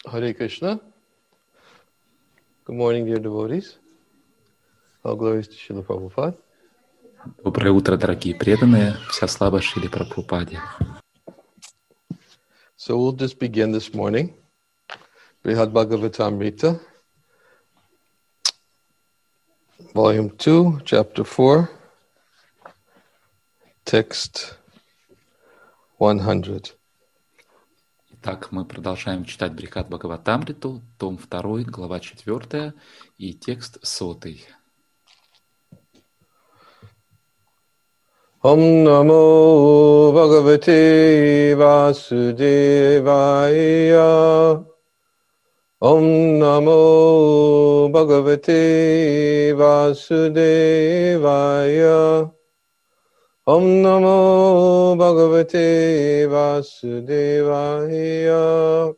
Hare Krishna. Good morning, dear devotees. All glories to Srila Prabhupada. Доброе утро, дорогие преданные. Вся слава Шриле Прабхупаде. So we'll just begin this morning. Brihad Bhagavatamrita, Volume 2, Chapter 4, Text 100. Итак, мы продолжаем читать Брихат Бхагаватамриту, том 2, глава 4 и текст 100. Om Namo Bhagavate Vasudevaya. Om Namo Bhagavate Vasudevaya. Om Namo Bhagavate Vasudevaya.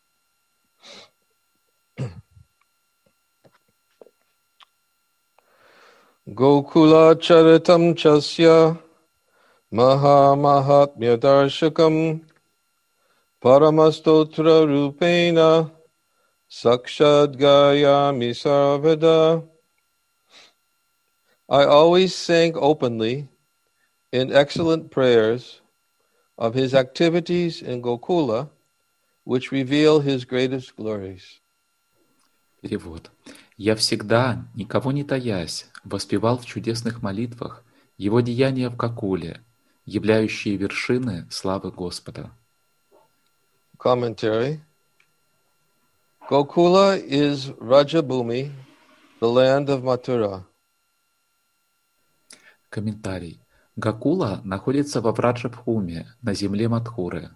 Gokula Charitam Chasya Maha Mahatmya Darshakam Paramastotra Rupena Sakshad Gayami Sarvada. I always sang openly in excellent prayers of his activities in Gokula, which reveal his greatest glories. Перевод. «Я всегда, никого не таясь, воспевал в чудесных молитвах его деяния в Гокуле, являющие вершины славы Господа». Commentary. Gokula is Rajabhumi, the land of Mathura. Комментарий. Гокула находится во Враджабхуме, на земле Мадхуры.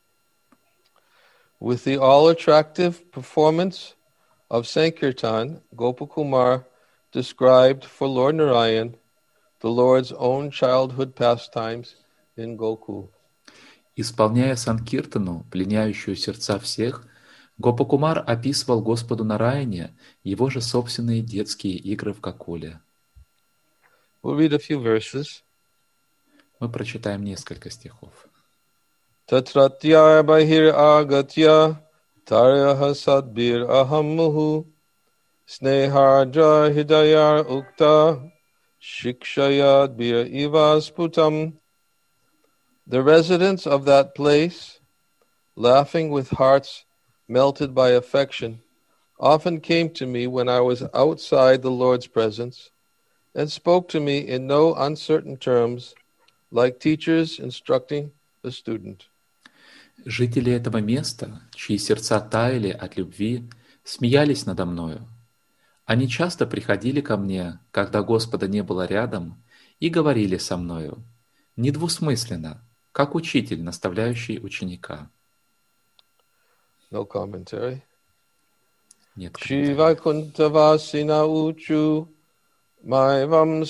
With the all-attractive performance of Sankirtan, Gopakumar described for Lord Narayan the Lord's own childhood pastimes in Gokul. Исполняя Санкиртану, пленяющую сердца всех, Гопакумар описывал Господу Нараяне его же собственные детские игры в Гокуле. We'll read a few verses. Мы прочитаем несколько стихов. Tatratya bahir agatya taryaha sadbir ahammuhu snehardra hidayar ukta shikshayad bir ivasputam. The residents of that place, laughing with hearts melted by affection, often came to me when I was outside the Lord's presence and spoke to me in no uncertain terms, like teachers instructing a student. Жители этого места, чьи сердца таяли от любви, смеялись надо мною. Они часто приходили ко мне, когда Господа не было рядом, и говорили со мною, недвусмысленно, как учитель, наставляющий ученика. No commentary. Нет Shiva комментариев. Kuntavasina Uchu Maivam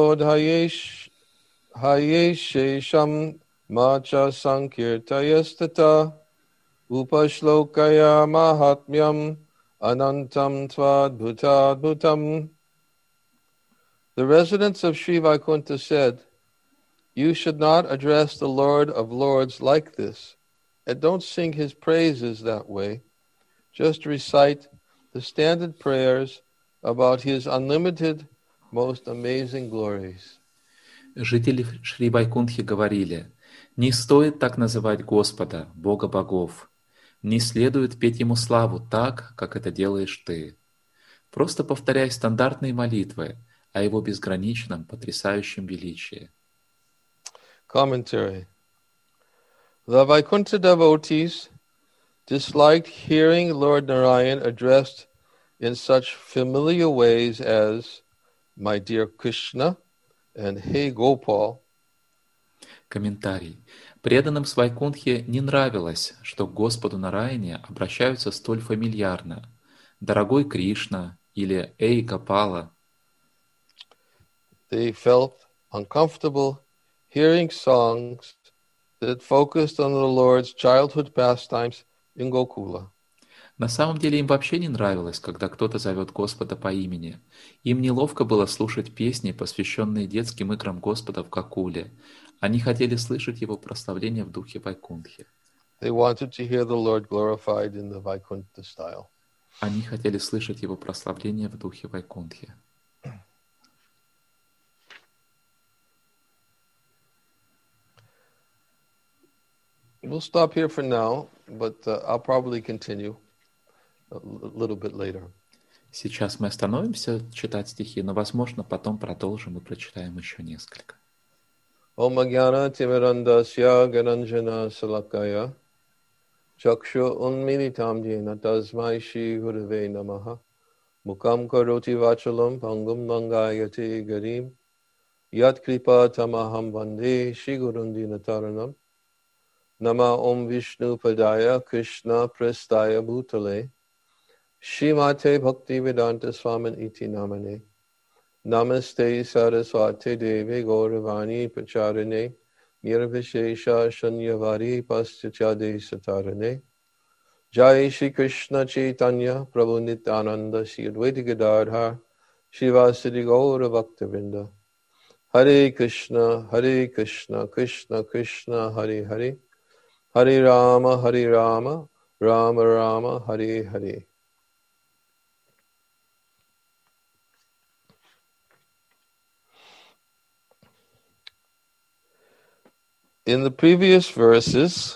Sambodhayeshesham Macha Sankirtayastata Upashlokaya Mahatmyam Anantam Twadbhutadbhutam. The residents of Sri Vaikunta said, "You should not address the Lord of Lords like this, and don't sing his praises that way. Just recite the standard prayers about his unlimited, most amazing glories." Жители Шри Вайкунтхи говорили, не стоит так называть Господа, Бога богов. Не следует петь Ему славу так, как это делаешь ты. Просто повторяй стандартные молитвы о Его безграничном, потрясающем величии. Commentary. The Vaikuntha devotees disliked hearing Lord Narayan addressed in such familiar ways as "My dear Krishna" and "Hey Gopal." Комментарий. Преданным с Вайкунтхи не нравилось, что к Господу Нараяне обращаются столь фамильярно. «Дорогой Кришна» или «Эй, Гопала». They felt uncomfortable hearing songs that focused on the Lord's childhood pastimes in Gokula. На самом деле им вообще не нравилось, когда кто-то зовет Господа по имени. Им неловко было слушать песни, посвященные детским играм Господа в Гокуле. Они хотели слышать Его прославление в духе Вайкунтхи. They wanted to hear the Lord glorified in the Vaikuntha style. Они хотели слышать его прославление в духе Вайкунтхи. We'll stop here for now, but I'll probably continue a little bit later. Сейчас мы остановимся читать стихи, но, возможно, потом продолжим и прочитаем еще несколько. Om Ajnana Timirandasya Gananjana Salakaya Chakshu Unmilitam Jena Tasmai Shri Gurave Namaha Mukam Karoti Vachalam Pangam Mangayati Garim Yat Kripa Tamaham Vande Shri Gurundina Taranam Nama Om Vishnu Padaya Krishna Prestaya Bhutale Shrimate Bhakti Vedanta Swamin Iti Namane Namaste Saraswate Devi Gauravani Pacharane Nirvishesha Shanyavari Paschachade Satarane Jai Shri Krishna Chaitanya Prabhu Nityananda Shri Advaita Gadadhar Shivasadi Gaura Bhaktavinda Hare Krishna Krishna Krishna Hare Hare Hare Rama Rama Rama Hare Hare. In the previous verses,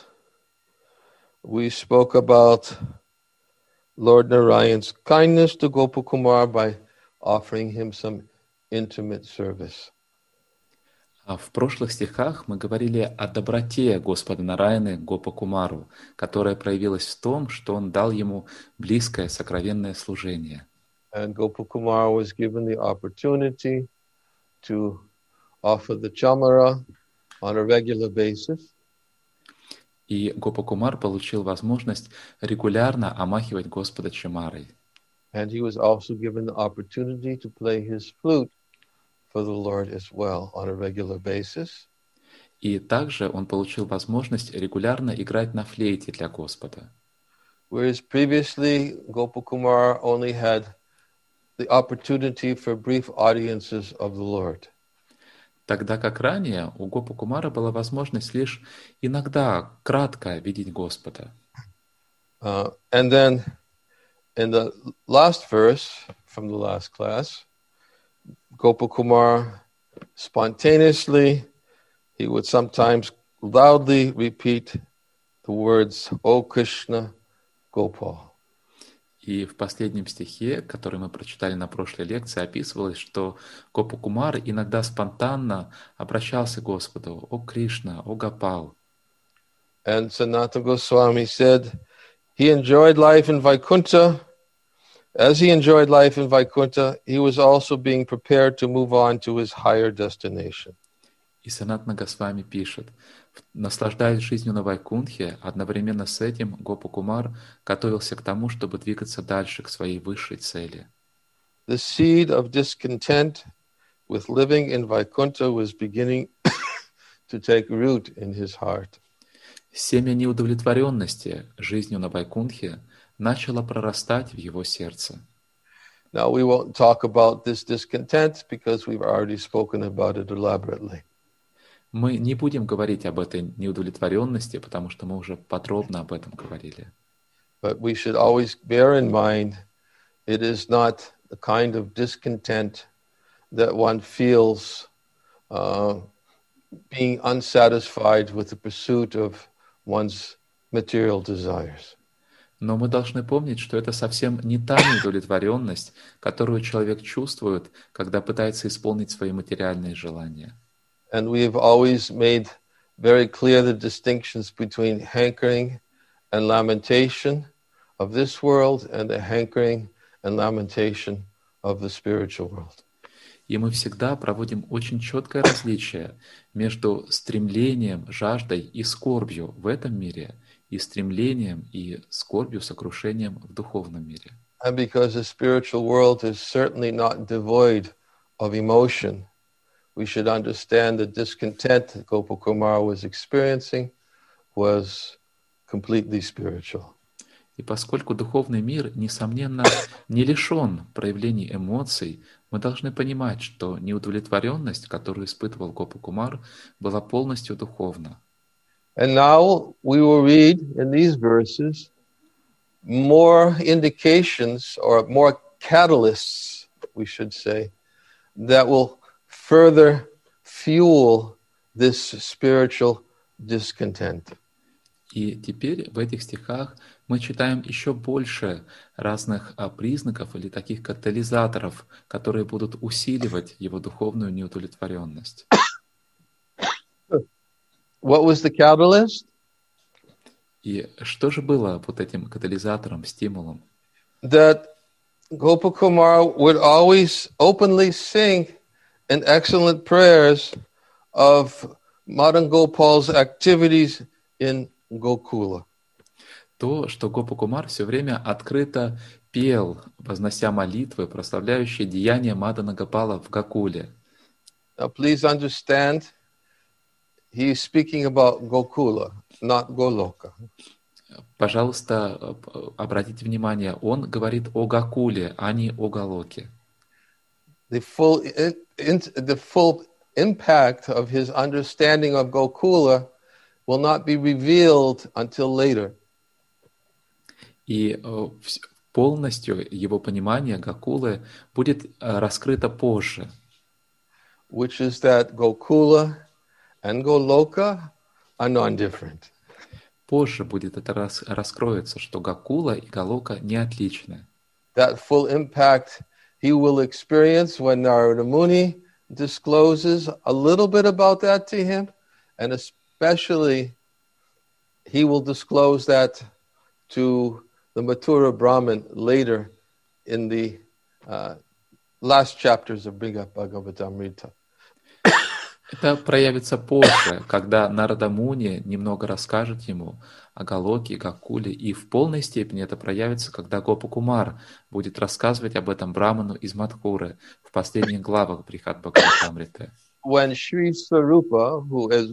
we spoke about Lord Narayan's kindness to Gopakumar by offering him some intimate service. А в прошлых стихах мы говорили о доброте Господа Нараяны к Гопакумару, которая проявилась в том, что он дал ему близкое сокровенное служение. And Gopakumar was given the opportunity to offer the chamara on a regular basis. И Гопакумар получил возможность регулярно омахивать Господа чамарой. And he was also given the opportunity to play his flute for the Lord as well on a regular basis. И также он получил возможность регулярно играть на флейте для Господа. Whereas previously Gopakumar only had the opportunity for brief audiences of the Lord. Тогда как ранее у Гопакумара была возможность лишь иногда кратко видеть Господа. And then in the last verse from the last class, Gopakumar spontaneously, he would sometimes loudly repeat the words, O Krishna, Gopal. И в последнем стихе, который мы прочитали на прошлой лекции, описывалось, что Гопакумар иногда спонтанно обращался к Господу: «О Кришна, о Гопал». And Sanatana Goswami said he enjoyed life in Vaikuntha. As he enjoyed life in Vaikuntha, he was also being prepared to move on to his higher destination. И Санатана Госвами пишет: наслаждаясь жизнью на Вайкунтхе, одновременно с этим Гопакумар готовился к тому, чтобы двигаться дальше к своей высшей цели. The seed of discontent with living in Vaikuntha was beginning to take root in his heart. Семя неудовлетворенности жизнью на Вайкунтхе начало прорастать в его сердце. Now we won't talk about this discontent because we've already spoken about it elaborately. Мы не будем говорить об этой неудовлетворенности, потому что мы уже подробно об этом говорили. But we should always bear in mind it is not the kind of discontent that one feels being unsatisfied with the pursuit of one's material desires. Но мы должны помнить, что это совсем не та неудовлетворенность, которую человек чувствует, когда пытается исполнить свои материальные желания. And we have always made very clear the distinctions between hankering and lamentation of this world and the hankering and lamentation of the spiritual world. И мы всегда проводим очень четкое различие между стремлением, жаждой и скорбью в этом мире и стремлением и скорбью, сокрушением в духовном мире. And because the spiritual world is certainly not devoid of emotion, we should understand the discontent that Gopakumar was experiencing was completely spiritual. И поскольку духовный мир, несомненно, не лишен проявлений эмоций, мы должны понимать, что неудовлетворенность, которую испытывал Гопакумар, была полностью духовна. And now we will read in these verses more indications or more catalysts, we should say, that will further fuel this spiritual discontent. И теперь в этих стихах мы читаем еще больше разных признаков или таких катализаторов, которые будут усиливать его духовную неудовлетворенность. What was the catalyst? И что же было вот этим катализатором, стимулом? That Gopakumar would always openly sing in excellent prayers of Madan Gopal's activities in Gokula. То, что Гопа-Кумар все время открыто пел, вознося молитвы, прославляющие деяния Мадана Гопала в Гокуле. Now, please understand, he is speaking about Gokula, not Goloka. Пожалуйста, обратите внимание, он говорит о Гокуле, а не о Галоке. The full impact of his understanding of Gokula will not be revealed until later. И полностью его понимание Гокулы будет раскрыто позже. Which is that Gokula and Goloka are non-different. Позже будет это раскроется, что Гокула и Галока не отличны. That full impact he will experience when Narada Muni discloses a little bit about that to him, and especially he will disclose that to the Mathura Brahmin later in the last chapters of Bhagavatamrita. Это проявится позже, когда Нарада Муни немного расскажет ему о Галоке и Гокуле, и в полной степени это проявится, когда Гопа Кумар будет рассказывать об этом Браману из Мадхуры в последних главах Брихат Бхагаватамриты. When Sri Sarupa, who is,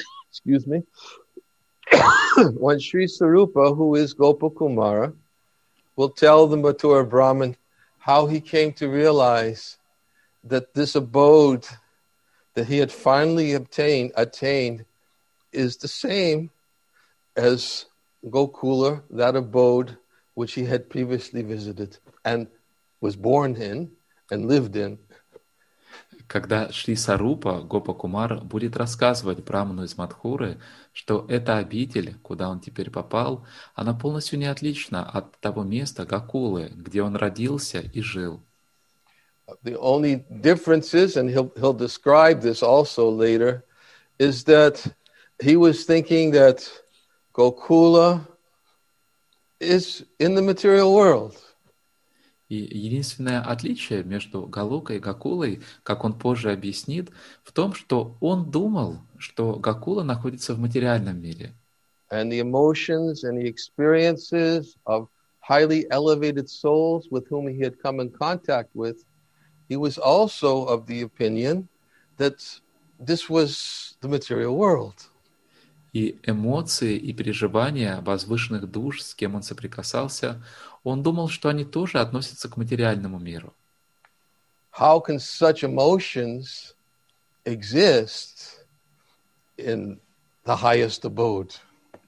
when Sri Sarupa, who is Gopa Kumara, will tell the Mathura Brahmin how he came to realize that this abode that he had finally attained is the same as Gokula, that abode which he had previously visited and was born in and lived in. Когда Шри Сарупа, Гопа Кумар, будет рассказывать Браману из Мадхуры, что эта обитель, куда он теперь попал, она полностью не отлична от того места Гокулы, где он родился и жил. The only difference is, and he'll describe this also later, is that he was thinking that Gokula is in the material world. И единственное отличие между Галокой и Гокулой, как он позже объяснит, в том, что он думал, что Гокула находится в материальном мире. And the emotions and the experiences of highly elevated souls with whom he had come in contact with, he was also of the opinion that this was the material world. И эмоции и переживания возвышенных душ, с кем он соприкасался, он думал, что они тоже относятся к материальному миру. How can such emotions exist in the highest abode?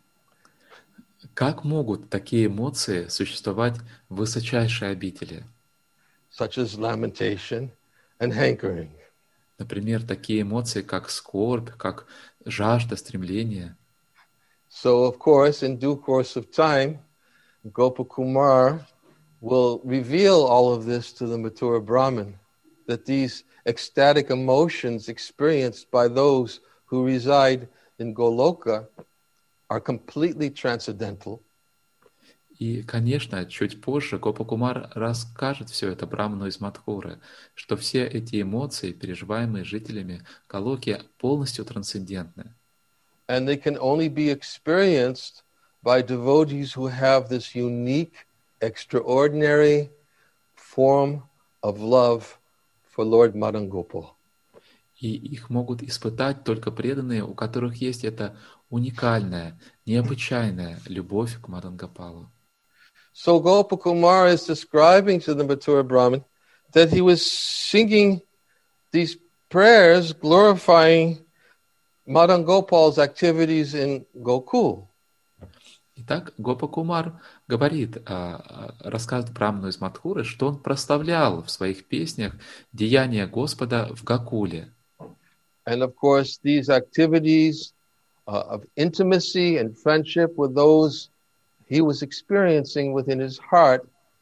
Как могут такие эмоции существовать в высочайшей обители? Such as lamentation and hankering. Например, такие эмоции, как скорбь, как жажда, стремление. So, of course, in due course of time, Gopakumar will reveal all of this to the Mathura Brahmin, that these ecstatic emotions experienced by those who reside in Goloka are completely transcendental. И, конечно, чуть позже Гопа-Кумар расскажет все это Браману из Мадхуры, что все эти эмоции, переживаемые жителями Галоки, полностью трансцендентны. And they can only be experienced by devotees who have this unique, extraordinary form of love for Lord Madan Gopal. И их могут испытать только преданные, у которых есть эта уникальная, необычайная любовь к Мадан Гопалу. So Gopakumar is describing to the Mathura Brahmin that he was singing these prayers glorifying Madan Gopal's activities in Gokul. Итак, Гопа Кумар говорит, рассказывает Браману из Мадхуры, что он прославлял в своих песнях деяния Господа в Гакуле. And of course, these activities of intimacy and friendship with those he was experiencing within his heart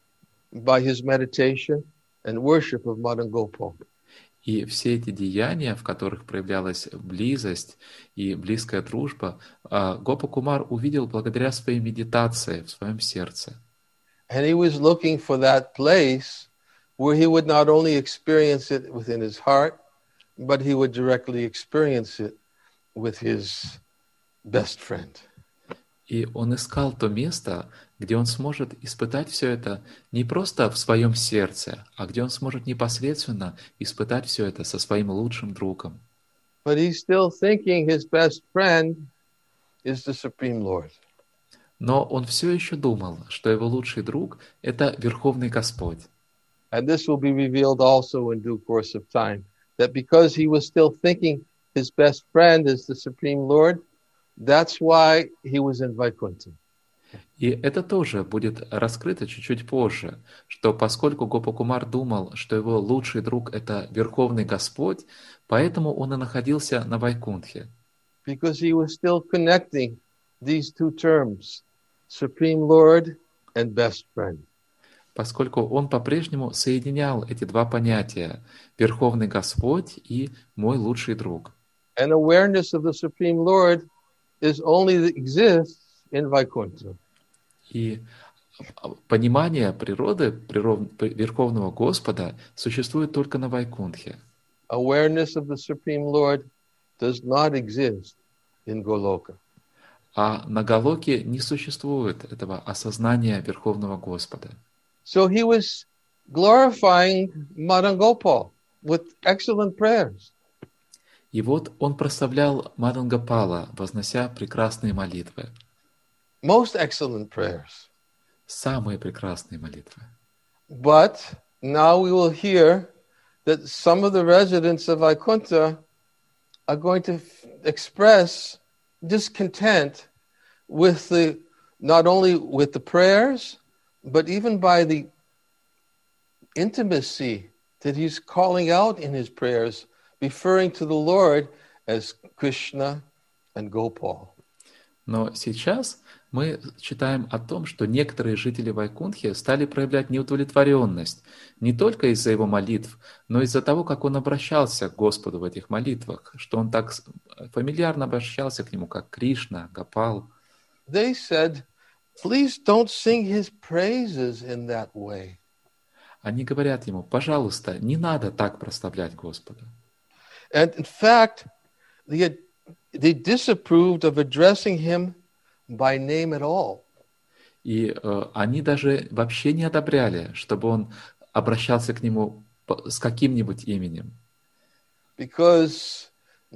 by his meditation and worship of Madan Gopal. И все эти деяния, в которых проявлялась близость и близкая дружба, Гопа Кумар увидел благодаря своей медитации в своем сердце. And he was looking for that place where he would not only experience it within his heart, but he would directly experience it with his best friend. И он искал то место, где он сможет испытать все это не просто в своем сердце, а где он сможет непосредственно испытать все это со своим лучшим другом. But he's still thinking his best friend is the Supreme Lord. Но он все еще думал, что его лучший друг — это Верховный Господь. And this will be revealed also in due course of time, that because he was still thinking his best friend is the Supreme Lord, that's why he was in Vaikuntha. И это тоже будет раскрыто чуть-чуть позже, что поскольку Гопакумар думал, что его лучший друг — это Верховный Господь, поэтому он и находился на Вайкунтхе. Because he was still connecting these two terms, Supreme Lord and best friend. Поскольку он по-прежнему соединял эти два понятия — Верховный Господь и мой лучший друг. And awareness of the Supreme Lord is only exists in Vaikuntha. И понимание природы Верховного Господа существует только на Вайкунтхе. Awareness of the Supreme Lord does not exist in Goloka. А на Галоке не существует этого осознания Верховного Господа. So he was glorifying Madan Gopal with excellent prayers. И вот он прославлял Мадангапала, вознося прекрасные молитвы. Most excellent prayers. Самые прекрасные молитвы. But now we will hear that some of the residents of Vaikuntha are going to express discontent with the, not only with the prayers, but even by the intimacy that he's calling out in his prayers, referring to the Lord as Krishna and Gopal. Но сейчас мы читаем о том, что некоторые жители Вайкунтхи стали проявлять неудовлетворенность не только из-за его молитв, но из-за того, как он обращался к Господу в этих молитвах, что он так фамильярно обращался к нему, как Кришна, Гопал. They said, please don't sing his praises in that way. Они говорят ему: пожалуйста, не надо так прославлять Господа. And in fact, they disapproved of addressing him by name at all. И они даже вообще не одобряли, чтобы он обращался к нему с каким-нибудь именем. Because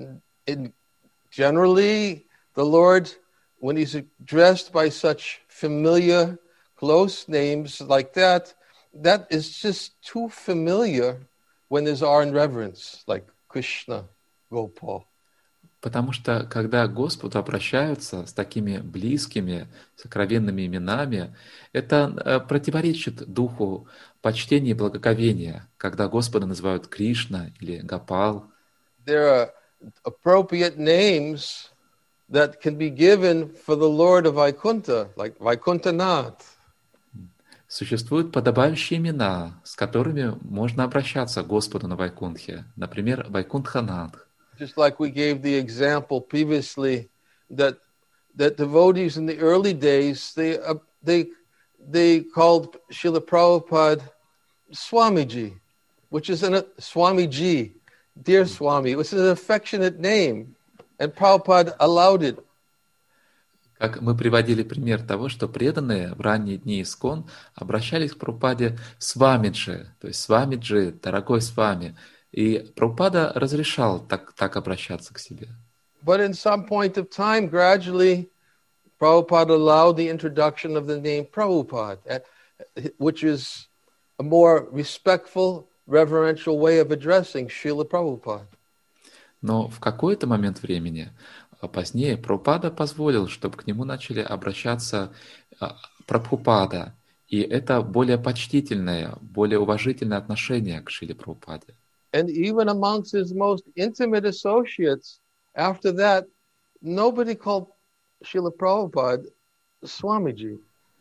generally, the Lord, when he's addressed by such familiar, close names like that, that is just too familiar when there's awe and reverence, like Krishna, Gopal. Потому что, когда к Господу обращаются с такими близкими, сокровенными именами, это противоречит духу почтения и благоговения, когда Господа называют Кришна или Гопал. There are appropriate names that can be given for the Lord of Vaikuntha, like Vaikuntanath. Существуют подобающие имена, с которыми можно обращаться к Господу на Вайкунтхе. Например, Вайкунтханат. Just like we gave the example previously, that devotees in the early days, they called Srila Prabhupada Swamiji, which is Swamiji, dear Swami, which is an affectionate name, and Prabhupada allowed it. Как мы приводили пример того, что преданные в ранние дни Искон обращались к Прабхупаде Свамиджи, то есть Свамиджи, дорогой Свами, и Прабхупада разрешал так обращаться к себе. But in some point of time, gradually, Prabhupada allowed the introduction of the name Prabhupada, which is a more respectful, reverential way of addressing Srila Prabhupada. Но в какой-то момент времени, позднее, Прабхупада позволил, чтобы к нему начали обращаться Прабхупада. И это более почтительное, более уважительное отношение к Шриле Прабхупаде. And even amongst his most intimate associates, after that, nobody called Srila Prabhupada Swamiji.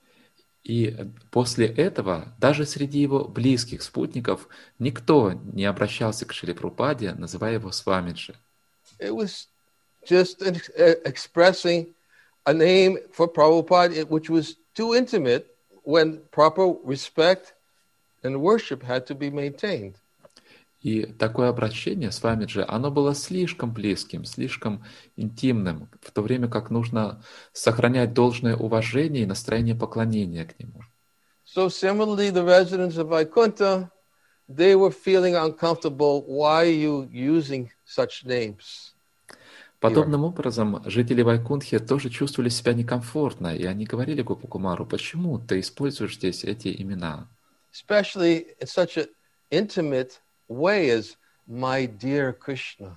И после этого даже среди его близких спутников никто не обращался к Шриле Прабхупаде, называя его Свамиджи. It was just expressing a name for Prabhupada, which was too intimate when proper respect and worship had to be maintained. И такое обращение с Свамиджи, оно было слишком близким, слишком интимным, в то время как нужно сохранять должное уважение и настроение поклонения к нему. So similarly, the residents of Vaikuntha, they were feeling uncomfortable. Why are you using such names? Подобным образом, жители Вайкунтхи тоже чувствовали себя некомфортно, и они говорили Гопакумару: почему ты используешь здесь эти имена? Especially in such an intimate way as my dear Krishna.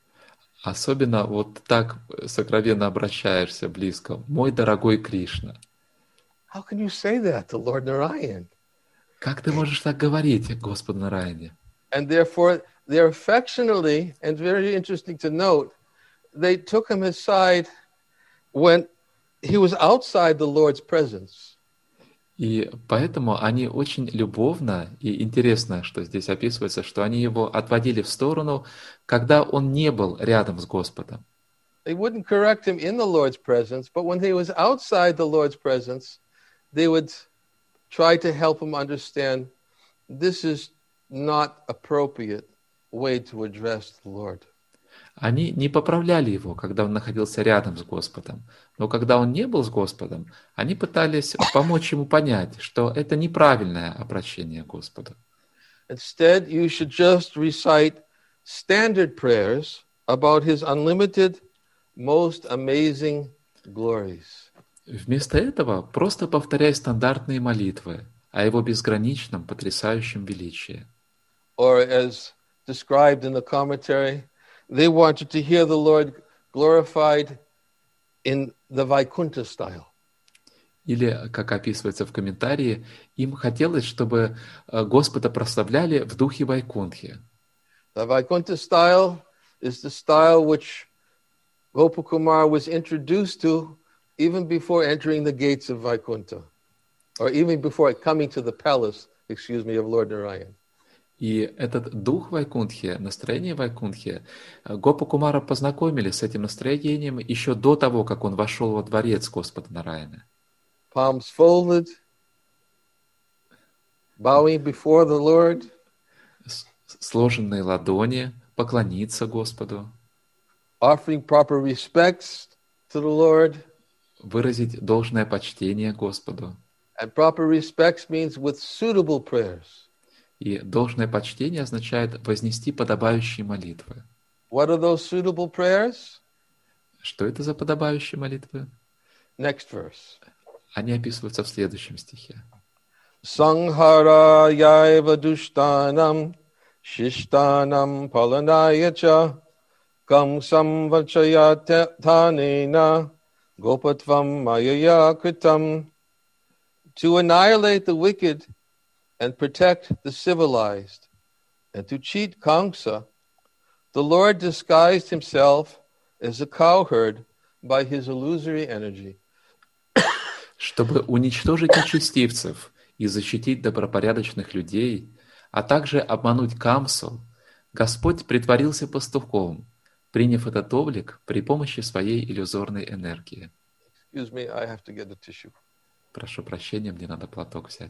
Особенно вот так сокровенно обращаешься близко. Мой дорогой Кришна. How can you say that to Lord Narayan? Как ты можешь так говорить, Господу Нараяне? And therefore, they're affectionately, and very interesting to note, they took him aside when he was outside the Lord's presence. И поэтому они очень любовно, и интересно, что здесь описывается, что они его отводили в сторону, когда он не был рядом с Господом. They wouldn't correct him in the Lord's presence, but when he was outside the Lord's presence, they would try to help him understand this is not appropriate way to address the Lord. Они не поправляли его, когда он находился рядом с Господом. Но когда он не был с Господом, они пытались помочь ему понять, что это неправильное обращение к Господу. Instead, you should just recite standard prayers about his unlimited, most amazing glories. Вместо этого просто повторяй стандартные молитвы о его безграничном, потрясающем величии. Or as described in the commentary, they wanted to hear the Lord glorified in the Vaikuntha style. Или, как описывается в комментарии, им хотелось, чтобы Господа прославляли в духе Вайкунтхи. The Vaikuntha style is the style which Gopakumar was introduced to even before entering the gates of Vaikuntha, or even before coming to the palace, of Lord Narayan. И этот дух Вайкунтхи, настроение Вайкунтхи, Гопакумара познакомили с этим настроением еще до того, как он вошел во дворец Господа Нараяна. Palms folded, bowing before the Lord, Сложенные ладони, поклониться Господу, offering proper respects to the Lord. выразить должное почтение Господу. And proper respects means with suitable prayers. И должное почтение означает вознести подобающие молитвы. What are those suitable prayers? Что это за подобающие молитвы? Next verse. Они описываются в следующем стихе. Sanghara yaiva dushtanam shishtanam palanayacha kam samvachaya tanena gopatvam mayaya kritam. To annihilate the wicked and protect the civilized, and to cheat Kamsa, the Lord disguised himself as a cowherd by his illusory energy. Чтобы уничтожить нечестивцев и защитить добропорядочных людей, а также обмануть Камсу, Господь притворился пастухом, приняв этот облик при помощи своей иллюзорной энергии. Excuse me, I have to get a tissue. Прошу прощения, мне надо платок взять.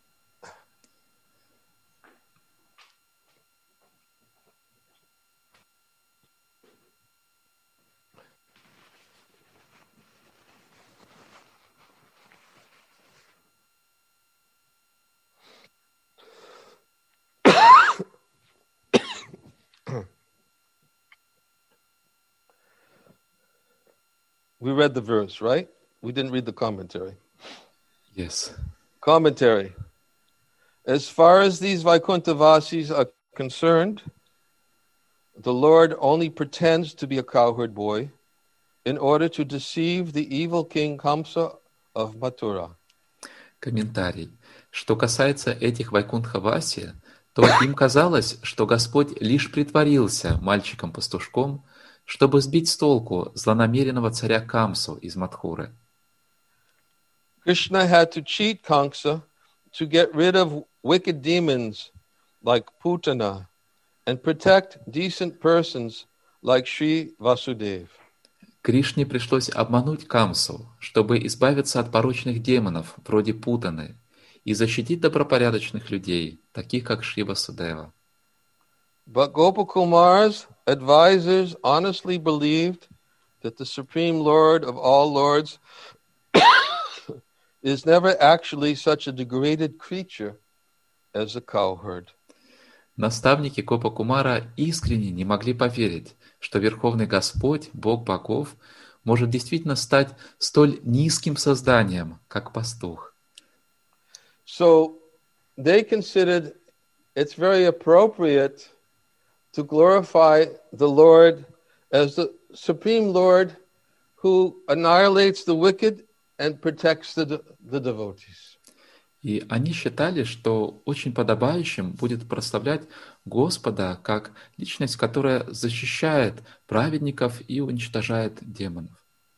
We read the verse, right? We didn't read the commentary. Yes. Commentary. As far as these Vaikuntha Vasis are concerned, the Lord only pretends to be a cowherd boy in order to deceive the evil king Kamsa of Mathura. Комментарий. Что касается этих Вайкунтха-Васи, то им казалось, что Господь лишь притворился мальчиком-пастушком, чтобы сбить с толку злонамеренного царя Камсу из Мадхуры. Krishna had to cheat Kamsa to get rid of wicked demons like Putana and protect decent persons like Sri Vasudeva. Кришне пришлось обмануть Камсу, чтобы избавиться от порочных демонов, вроде Путаны, и защитить добропорядочных людей, таких как Шри Васудева. But Gopakumar's advisors honestly believed that the Supreme Lord of all lords is never actually such a degraded creature as a cowherd. Наставники Гопа Кумара искренне не могли поверить, что Верховный Господь, Бог богов, может действительно стать столь низким созданием, как пастух. So they considered it's very appropriate to glorify the Lord as the Supreme Lord who annihilates the wicked and protects the devotees. И они считали, что очень подобающим будет прославлять Господа как личность, которая защищает праведников и уничтожает демонов.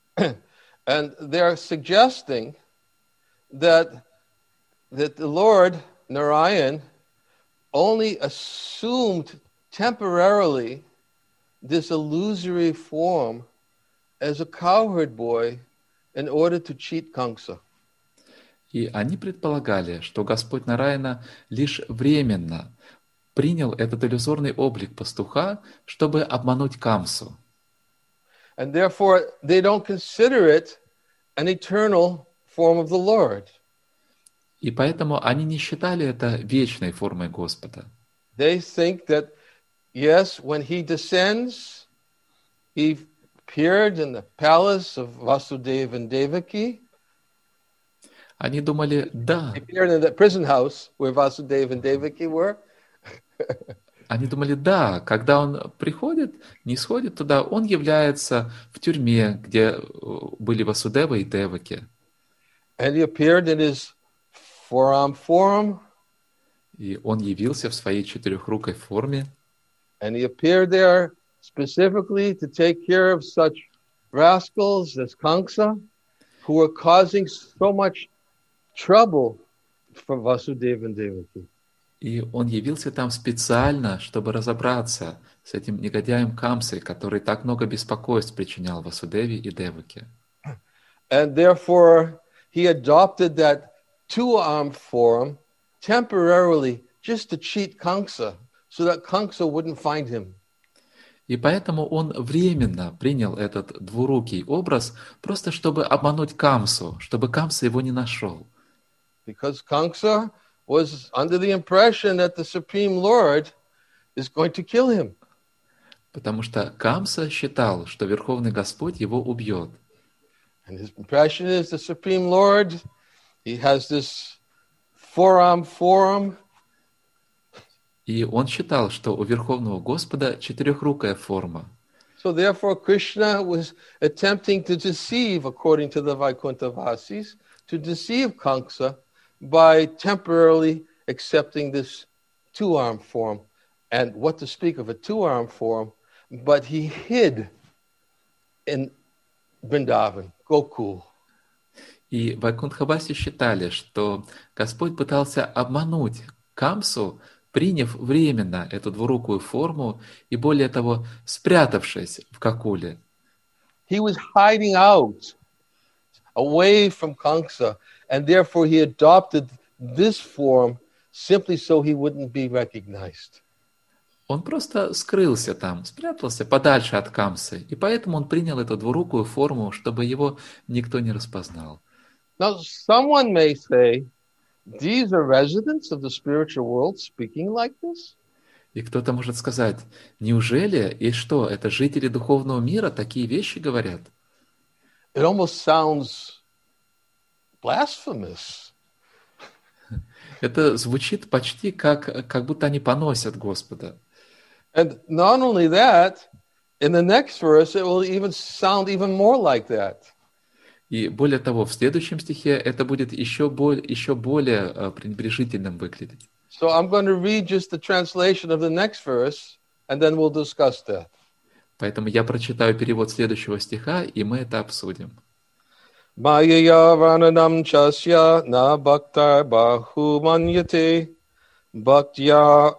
And they are suggesting that the Lord Narayan only assumed temporarily this illusory form as a cowherd boy in order to cheat Kamsa. И они предполагали, что Господь Нараяна лишь временно принял этот иллюзорный облик пастуха, чтобы обмануть Камсу. And therefore, they don't consider it an eternal form of the Lord. И поэтому они не считали это вечной формой Господа. They think that, yes, when he descends, he appeared in the palace of Vasudeva and Devaki. Они думали, да. He appeared in the prison house where Vasudeva and Devaki were. Они думали, да, когда он приходит, не сходит туда, он является в тюрьме, где были Васудева и Деваки. And he appeared in his four-arm form. И он явился в своей четырехрукой форме. And he appeared there specifically to take care of such rascals as Kamsa, who were causing so much trouble for Vasudeva and Devaki. И он явился там специально, чтобы разобраться с этим негодяем Камсой, который так много беспокойств причинял Васудеве и Деваке. And therefore, he adopted that two-armed form temporarily just to cheat Kamsa, so that Kamsa wouldn't find him. И поэтому он временно принял этот двурукий образ, просто чтобы обмануть Камсу, чтобы Камса его не нашел. Because Kamsa was under the impression that the Supreme Lord is going to kill him. Потому что Камса считал, что Верховный Господь его убьет. And his impression is the Supreme Lord, he has this four-arm form. И он считал, что у Верховного Господа четырехрукая форма. So therefore Krishna was attempting to deceive, according to the Vaikuntha Vasis, to deceive Kamsa by temporarily accepting this two-arm form. And what to speak of a two-arm form, but he hid in Vrindavan, Gokul. И Вайкунтхаваси считали, что Господь пытался обмануть Камсу, приняв временно эту двурукую форму и, более того, спрятавшись в Гокуле. He was hiding out, away from Kamsa, and therefore he adopted this form simply so he wouldn't be recognized. Он просто скрылся там, спрятался подальше от Камсы, и поэтому он принял эту двурукую форму, чтобы его никто не распознал. Now, someone may say, these are residents of the spiritual world speaking like this? И кто-то может сказать, неужели, и что, это жители духовного мира такие вещи говорят? It almost sounds blasphemous. Это звучит почти как будто они поносят Господа. And not only that, in the next verse, it will even sound even more like that. И более того, в следующем стихе это будет еще более пренебрежительным выглядеть. So I'm going to read just the translation of the next verse, and then we'll discuss that. Поэтому я прочитаю перевод следующего стиха, и мы это обсудим. Mayaya vananam chasya na bhakta bahu manyate bhaktya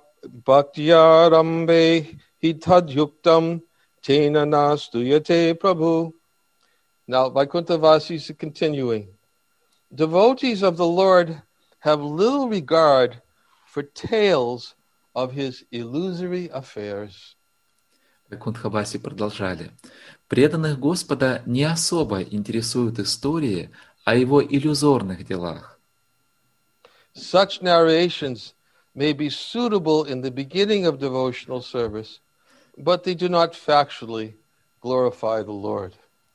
rambe hitad yuktam tena nastuyate prabhu. Now, Vaikunthavasi is continuing. Devotees of the Lord have little regard for tales of his illusory affairs. Кунтхабаси продолжали. Преданных Господа не особо интересуют истории о его иллюзорных делах. Such narrations may be suitable in the beginning of devotional service, but they do not factually glorify the Lord.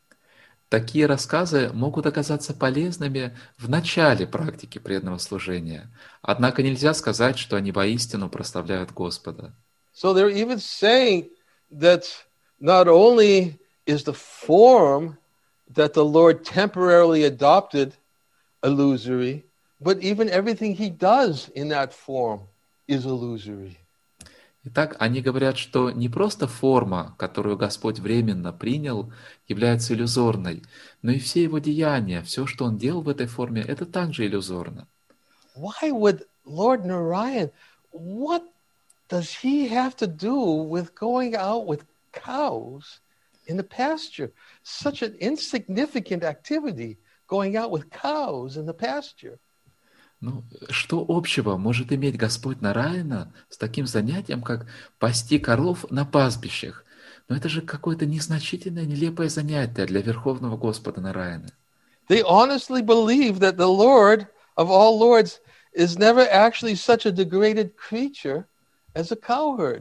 Такие рассказы могут оказаться полезными в начале практики преданного служения, однако нельзя сказать, что они воистину прославляют Господа. So they're even saying that not only is the form that the Lord temporarily adopted illusory, but even everything he does in that form is illusory. Итак, они говорят, что не просто форма, которую Господь временно принял, является иллюзорной, но и все его деяния, все, что он делал в этой форме, это также иллюзорно. Why would Lord Narayan, what does he have to do with going out with cows in the pasture? Such an insignificant activity, going out with cows in the pasture. Ну, что общего может иметь Господь Нараяна с таким занятием, как пасти коров на пастбищах? Но это же какое-то незначительное, нелепое занятие для Верховного Господа Нараяна. They honestly believe that the Lord of all lords is never actually such a degraded creature as a cowherd.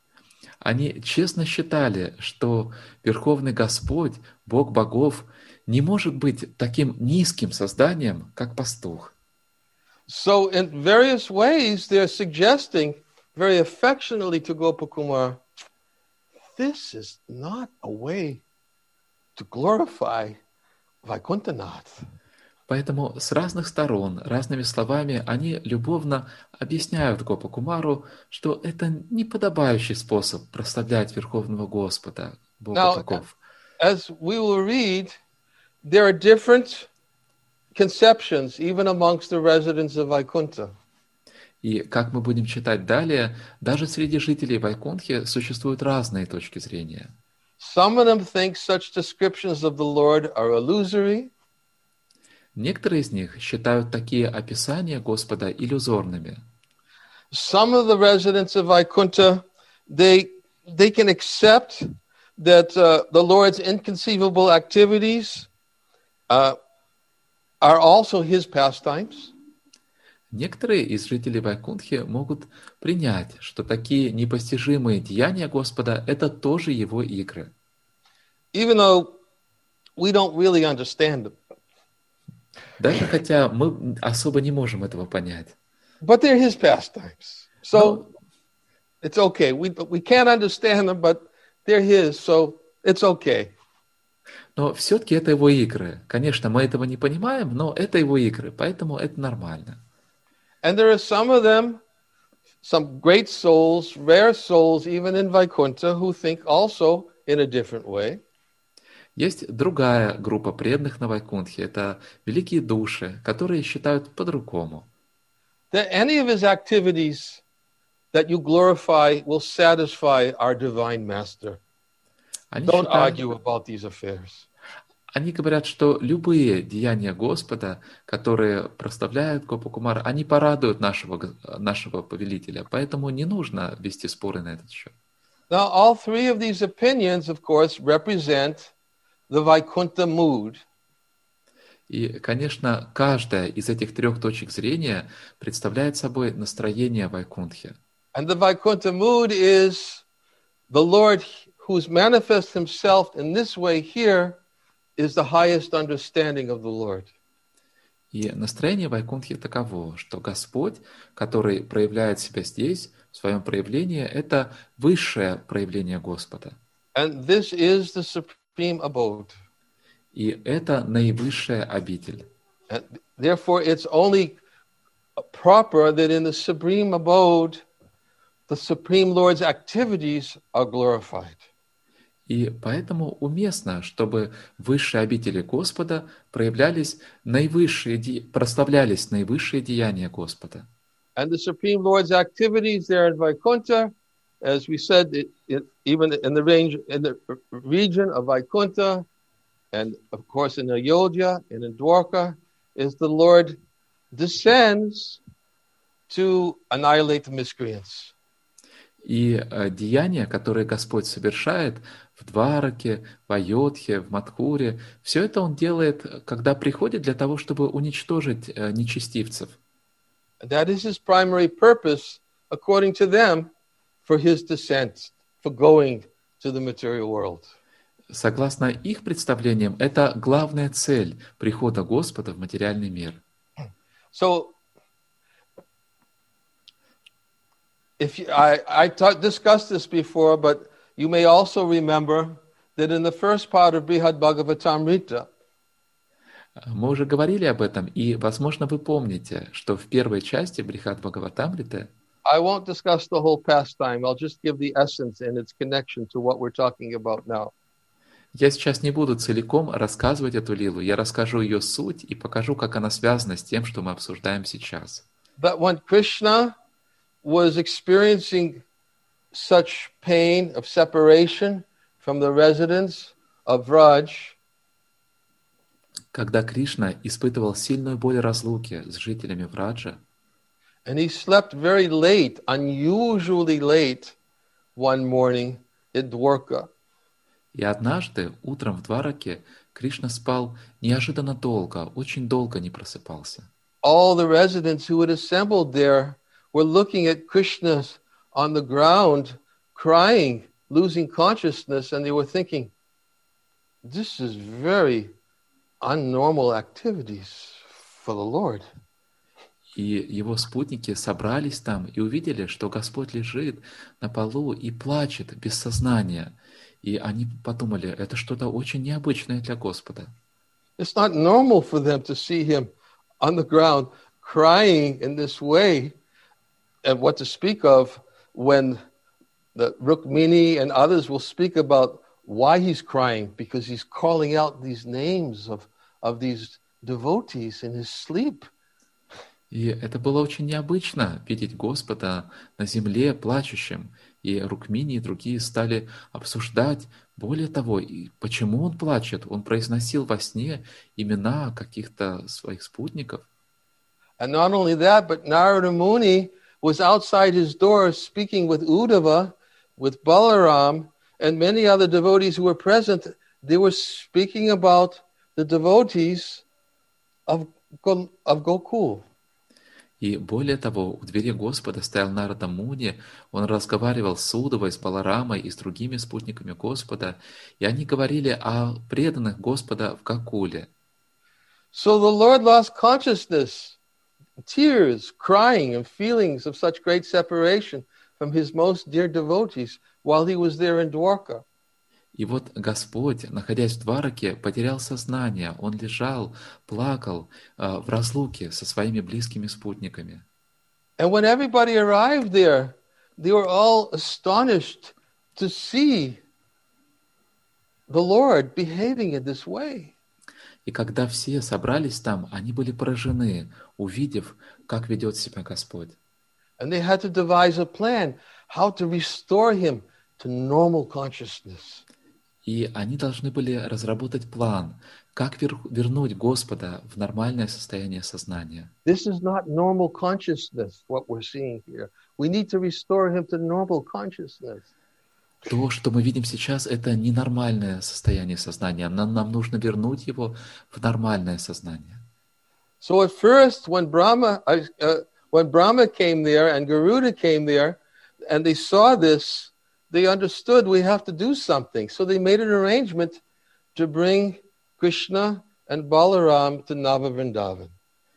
Они честно считали, что Верховный Господь, Бог богов, не может быть таким низким созданием, как пастух. So in various ways, they're suggesting very affectionately to Gopakumar, this is not a way to glorify Vaikuntanath. Поэтому с разных сторон, разными словами, они любовно объясняют Гопакумару, что это неподобающий способ прославлять Верховного Господа, Бога богов. As we will read, there are different conceptions even amongst the residents of Vaikuntha. И как мы будем читать далее, даже среди жителей Вайкунтхи существуют разные точки зрения. Some of them think such descriptions of the Lord are illusory. Некоторые из них считают такие описания Господа иллюзорными. Some of the residents of Vaikuntha, they can accept that the Lord's inconceivable activities are also his pastimes. Некоторые из жителей Вайкунтхи могут принять, что такие непостижимые деяния Господа – это тоже его игры. Even though we don't really understand them. Даже хотя мы особо не можем этого понять. But they're his pastimes. So it's okay. We can't understand them, but they're his, so it's okay. Но все-таки это его игры. Конечно, мы этого не понимаем, но это его игры, поэтому это нормально. And there are some of them, some great souls, rare souls, even in Vaikuntha, who think also in a different way. Есть другая группа преданных на Вайкунтхе. Это великие души, которые считают по-другому. That any of his activities that you glorify will satisfy our divine master. Don't argue about these affairs. Они говорят, что любые деяния Господа, которые прославляют Гопакумар, они порадуют нашего повелителя. Поэтому не нужно вести споры на этот счет. Now, all three of these opinions, of course, represent the Vaikuntha mood. И, конечно, каждая из этих трех точек зрения представляет собой настроение Вайкунтхи. And the Vaikuntha mood is the Lord who's manifest himself in this way here is the highest understanding of the Lord. И настроение Вайкунтхи таково, что Господь, который проявляет себя здесь, в своем проявлении, это высшее проявление Господа. And this is the supreme abode. И это наивысшая обитель. And therefore, it's only proper that in the supreme abode, the Supreme Lord's activities are glorified. И поэтому уместно, чтобы в высшей обители Господа прославлялись наивысшие деяния Господа. And the Supreme Lord's activities there in Vaikuntha, as we said, even in the region of Vaikuntha, and of course in Ayodhya and in Dwarka, is the Lord descends to annihilate the miscreants. И деяния, которые Господь совершает в Двараке, в Айодхе, в Мадхуре, все это Он делает, когда приходит для того, чтобы уничтожить нечестивцев. That is His primary purpose, according to them, for His descent, for going to the material world. Согласно их представлениям, это главная цель прихода Господа в материальный мир. So, I discussed this before, but you may also remember that in the first part of Brihad Bhagavatamrita, Мы уже говорили об этом, и, возможно, вы помните, что в первой части Брихад Бхагаватамриты I won't discuss the whole pastime. I'll just give the essence and its connection to what we're talking about now. я сейчас не буду целиком рассказывать эту лилу, я расскажу ее суть и покажу, как она связана с тем, что мы обсуждаем сейчас. But when Krishna was experiencing such pain of separation from the residents of Vraj, Когда Кришна испытывал сильную боль разлуки с жителями Враджа, and he slept very late, unusually late, one morning in Dwarka. и однажды утром в Двараке Кришна спал неожиданно долго, очень долго не просыпался. All the residents who had assembled there were looking at Krishna on the ground, crying, losing consciousness, and they were thinking, this is very unnormal activities for the Lord. И его спутники собрались там и увидели, что Господь лежит на полу и плачет без сознания. И они подумали, это что-то очень необычное для Господа. It's not normal for them to see him on the ground crying in this way, and what to speak of when the Rukmini and others will speak about why he's crying, because he's calling out these names of these devotees in his sleep. И это было очень необычно, видеть Господа на земле плачущим. И Рукмини и другие стали обсуждать, более того, и почему он плачет. Он произносил во сне имена каких-то своих спутников. And not only that, but Narada Muni was outside his door speaking with Uddhava, with Balaram, and many other devotees who were present. They were speaking about the devotees of Gokul. И более того, у двери Господа стоял Нарада Муни, он разговаривал с Удавой, с Баларамой и с другими спутниками Господа, и они говорили о преданных Господа в Гокуле. So the Lord lost consciousness, tears, crying, and feelings of such great separation from his most dear devotees while he was there in Dwarka. И вот Господь, находясь в Двараке, потерял сознание, он лежал, плакал в разлуке со своими близкими спутниками. And when everybody arrived there, they were all astonished to see the Lord behaving in this way. И когда все собрались там, они были поражены, увидев, как ведет себя Господь. And they had to devise a plan how to restore him to normal consciousness. И они должны были разработать план, как вернуть Господа в нормальное состояние сознания. This is not normal consciousness, what we're seeing here. We need to restore him to normal consciousness. То, что мы видим сейчас, это ненормальное состояние сознания. Нам нужно вернуть его в нормальное сознание. So at first, when Brahma came there and Garuda came there, and they saw this, they understood we have to do something. So they made an arrangement to bring Krishna and Balaram to Nava Vrindavan.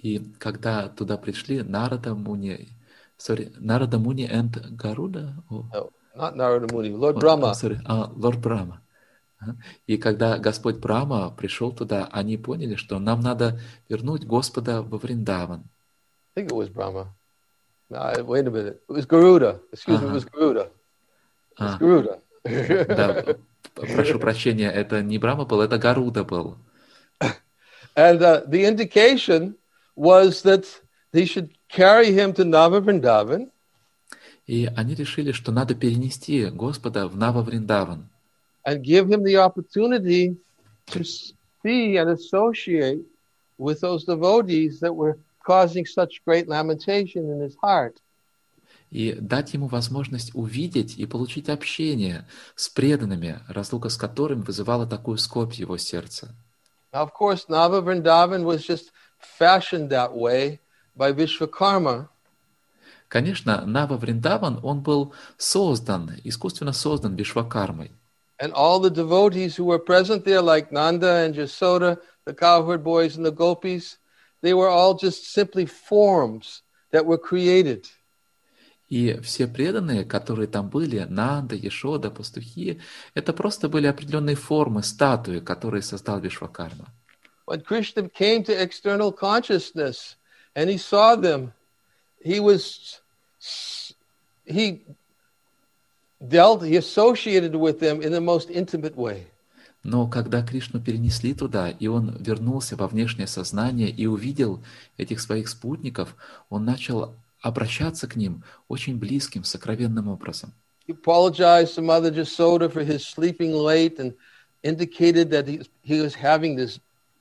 И когда туда пришли Нарада Муни, Нарада Муни and Гаруда, No, not Narada Muni, Lord Brahma. Лорд Брахма. Ага. И когда Господь Брахма пришел туда, они поняли, что нам надо вернуть Господа во Вриндаван. I think it was Brahma. No, wait a minute. It was Garuda. Excuse me, it was Ага. Garuda. It's А, Garuda. да, прошу прощения, это не Брахма был, это Гаруда был. And the indication was that they should carry him to Nava Vrindavan. И они решили, что надо перенести Господа в Нава Вриндаван. And give him the opportunity to see and associate with those devotees that were causing such great lamentation in his heart. И дать ему возможность увидеть и получить общение с преданными, разлука с которыми вызывала такую скорбь в его сердце. Now, of course, Nava Vrindavan was just fashioned that way by Vishvakarma. Конечно, Нава Вриндаван, он был создан, искусственно создан Вишвакармой. And all the devotees who were present there, like Nanda and Jasoda, the cowherd boys and the gopis, they were all just simply forms that were created. И все преданные, которые там были, Нанда, Ешода, пастухи, это просто были определенные формы, статуи, которые создал Вишвакарма. When Krishna came to external consciousness and he saw them, he associated with them in the most intimate way. Но когда Кришну перенесли туда, и он вернулся во внешнее сознание и увидел этих своих спутников, он начал обращаться к ним очень близким, сокровенным образом. He apologized to Mother Jasoda for his sleeping late and indicated that he was having this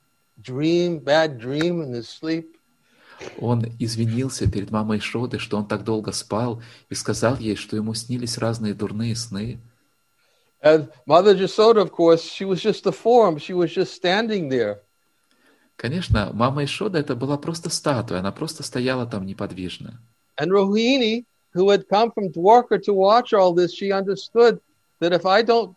bad dream in his sleep. Он извинился перед мамой Шоды, что он так долго спал, и сказал ей, что ему снились разные дурные сны. And Mother Jasoda, of course, she was just a form. She was just standing there. Конечно, мама Ишода это была просто статуя, она просто стояла там неподвижно. And Rohini, who had come from Dwarka to watch all this, she understood that if I don't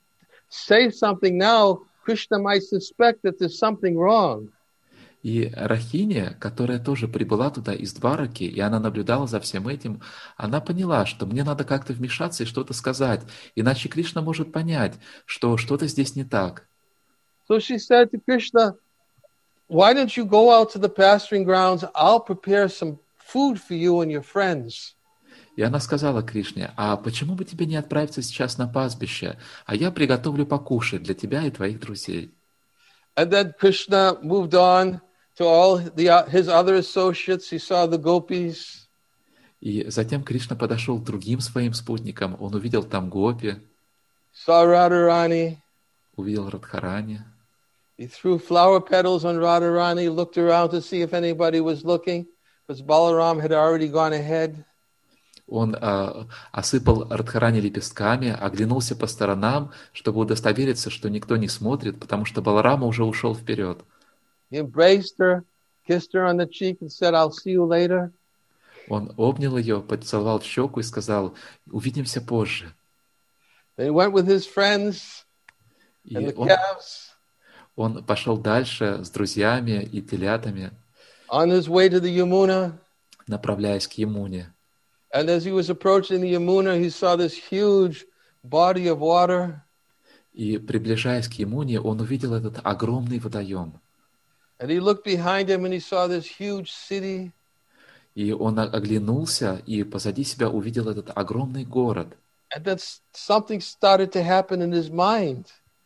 say something now, Krishna might suspect that there's something wrong. И Рахиня, которая тоже прибыла туда из Двараки, и она наблюдала за всем этим, она поняла, что мне надо как-то вмешаться и что-то сказать, иначе Кришна может понять, что что-то здесь не так. So she said to Krishna, why don't you go out to the pasturing grounds? I'll prepare some food for you and your friends. И она сказала Кришне, а почему бы тебе не отправиться сейчас на пастбище, а я приготовлю покушать для тебя и твоих друзей. And then Krishna moved on to all his other associates. He saw the gopis. И затем Кришна подошел к другим своим спутникам, он увидел там гопи, Saw Radharani. увидел Радхарани. He threw flower petals on Radharani, looked around to see if anybody was looking, because Balaram had already gone ahead. Он осыпал Радхарани лепестками, оглянулся по сторонам, чтобы удостовериться, что никто не смотрит, потому что Баларама уже ушел вперед. He embraced her, kissed her on the cheek and said, I'll see you later. Он обнял ее, поцеловал в щеку и сказал, увидимся позже. Then he went with his friends and the calves. Он пошел дальше с друзьями и телятами, on his way to the Yamuna. направляясь к Ямуне. And as he was approaching the Yamuna, he saw this huge body of water. И приближаясь к Ямуне, он увидел этот огромный водоем. And he looked behind him and he saw this huge city. И он оглянулся и позади себя увидел этот огромный город. And then something started to happen in his mind.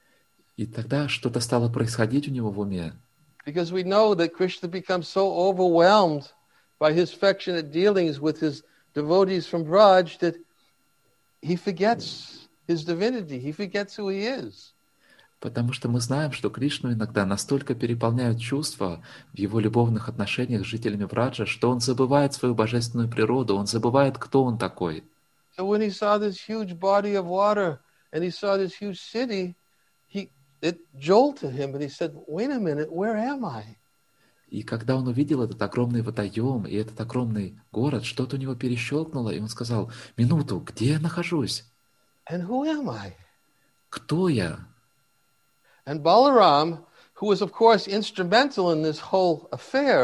И тогда что-то стало происходить у него в уме. Because we know that Krishna becomes so overwhelmed by his affectionate dealings with his devotees from Braj that he forgets his divinity. He forgets who he is. Потому что мы знаем, что Кришну иногда настолько переполняют чувства в его любовных отношениях с жителями Браджа, что он забывает свою божественную природу, он забывает, кто он такой. So when he saw this huge body of water and he saw this huge city, it jolted him and he said, wait a minute, where am I? И когда он увидел этот огромный водоем и этот огромный город, что-то у него перещелкнуло, и он сказал, минуту, где я нахожусь? And who am I? Кто я? And Balaram, who was of course instrumental in this whole affair,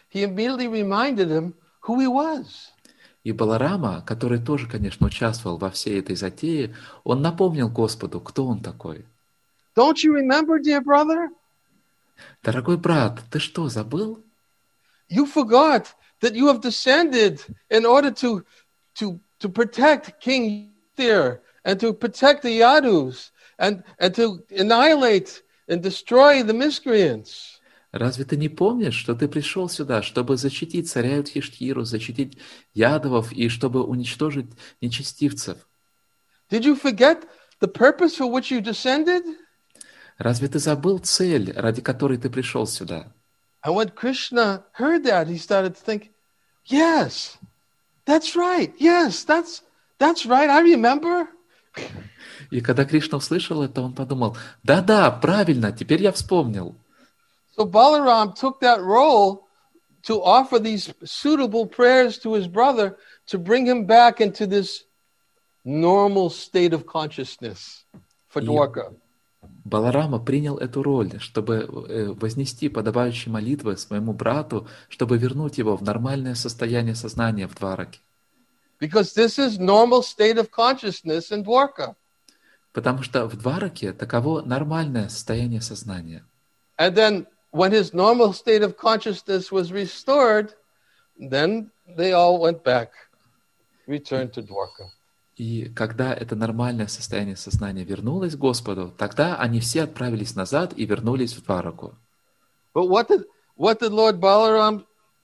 he immediately reminded him who he was. И Баларама, который тоже, конечно, участвовал во всей этой затее, он напомнил Господу, кто он такой. Don't you remember, dear brother? Дорогой брат, ты что, забыл? You forgot that you have descended in order to protect King Yudhishthira and to protect the Yadus and to annihilate and destroy the miscreants. Разве ты не помнишь, что ты пришел сюда, чтобы защитить царя Юдхиштхиру, защитить ядовов и чтобы уничтожить нечестивцев? Did you forget the purpose for which you descended? Разве ты забыл цель, ради которой ты пришел сюда? And when Krishna heard that, he started to think, yes, that's right. Yes, that's right. I remember. И когда Кришна услышал это, он подумал, да-да, правильно, теперь я вспомнил. So Balaram took that role to offer these suitable prayers to his brother to bring him back into this normal state of consciousness for Dwarka. Баларама принял эту роль, чтобы вознести подобающие молитвы своему брату, чтобы вернуть его в нормальное состояние сознания в Двараке. Because this is normal state of consciousness in Dwarka. Потому что в Двараке таково нормальное состояние сознания. And then when his normal state of consciousness was restored, then they all went back, returned to Dwarka. И когда это нормальное состояние сознания вернулось к Господу, тогда они все отправились назад и вернулись в Двараку. But what did Lord Balaram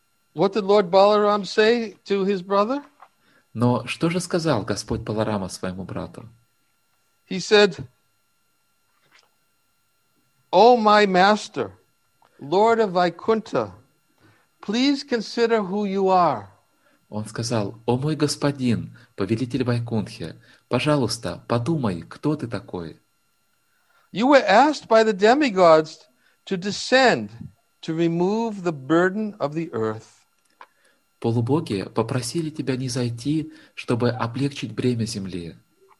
say to his brother? Но что же сказал Господь Баларама своему брату? He said, "Oh my master, Lord of Vaikuntha, please consider who you are." Он сказал, «О мой господин, повелитель Вайкунтхи, пожалуйста, подумай, кто ты такой. You were asked by the demigods to descend to remove the burden of the earth. Полубоги попросили тебя не зайти, чтобы облегчить бремя земли.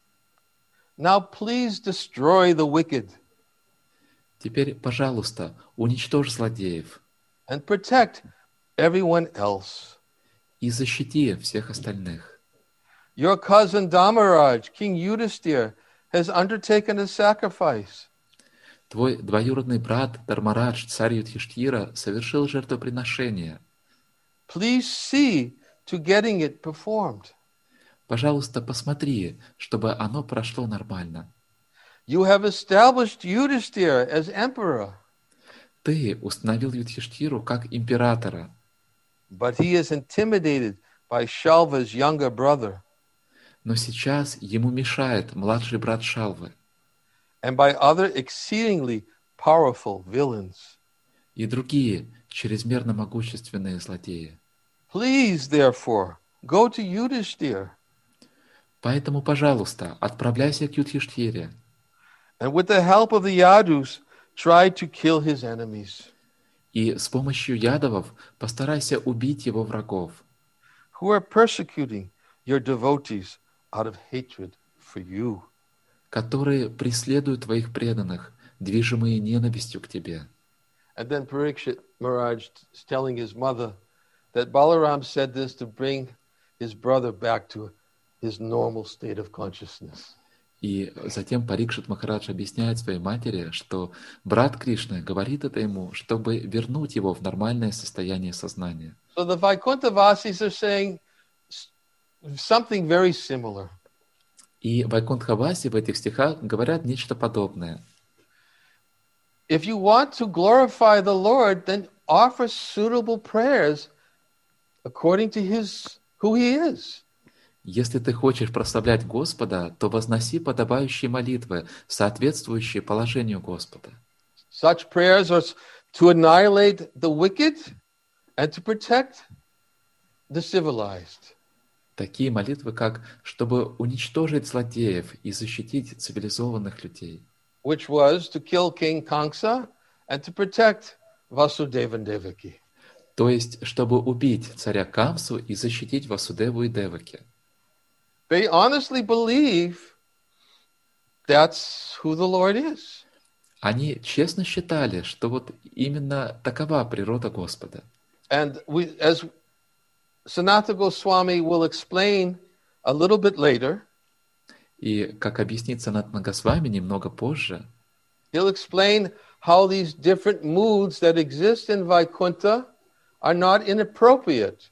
Now please destroy the wicked Теперь, пожалуйста, уничтожь злодеев and protect everyone else. и защити всех остальных. Your cousin Damaraj, King Yudhisthira, has undertaken a sacrifice. Твой двоюродный брат Дharmaрадж, царь Юдхиштхира, совершил жертвоприношение. Please see to getting it performed. Пожалуйста, посмотри, чтобы оно прошло нормально. You have established Yudhisthira as emperor, Ты установил Юдхиштхиру как императора, but he is intimidated by Shalva's younger brother но сейчас ему мешает младший брат Шалвы and by other exceedingly powerful villains. и другие чрезмерно могущественные злодеи. Please, therefore, go to Yudhisthira Поэтому, пожалуйста, отправляйся к Юдхиштхире and with the help of the Yadus, try to kill his enemies и с помощью ядовов постарайся убить его врагов, who are persecuting your devotees out of hatred for you. которые преследуют твоих преданных, движимые ненавистью к тебе. And then Parikshit Maharaj is telling his mother that Balaram said this to bring his brother back to his normal state of consciousness. И затем Парикшит Махарадж объясняет своей матери, что брат Кришны говорит это ему, чтобы вернуть его в нормальное состояние сознания. So the Vaikuntavasis are saying something very similar. И Вайкунтхаваси в этих стихах говорят нечто подобное. If you want to glorify the Lord, then offer suitable prayers according to who he is. Если ты хочешь прославлять Господа, то возноси подобающие молитвы, соответствующие положению Господа. Such prayers are to annihilate the wicked and to protect the civilized. Такие молитвы, как «чтобы уничтожить злодеев и защитить цивилизованных людей», Which was to kill King Kamsa and to protect Vasudeva and Devaki. то есть, чтобы убить царя Камсу и защитить Васудеву и Деваки. They honestly believe that's who the Lord is. Они честно считали, что вот именно такова природа Господа. And as Sanatana Goswami will explain a little bit later, И, как объяснит Санатана Госвами немного позже, he'll explain how these different moods that exist in Vaikuntha are not inappropriate.